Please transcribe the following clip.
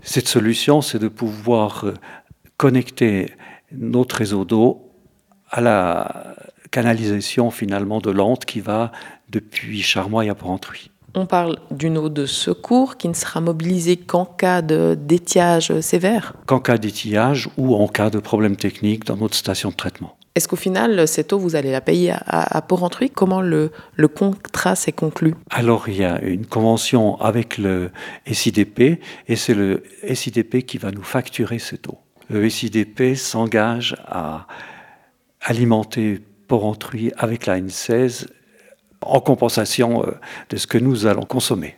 Cette solution, c'est de pouvoir connecter notre réseau d'eau à la canalisation finalement de l'Ante qui va depuis Charmoy à Porrentruy. On parle d'une eau de secours qui ne sera mobilisée qu'en cas d'étiage sévère. Qu'en cas d'étiage ou en cas de problème technique dans notre station de traitement. Est-ce qu'au final, cette eau, vous allez la payer à Porrentruy ? Comment le contrat s'est conclu ? Alors, il y a une convention avec le SIDP et c'est le SIDP qui va nous facturer cette eau. Le SIDP s'engage à alimenter Porrentruy avec la N16 en compensation de ce que nous allons consommer.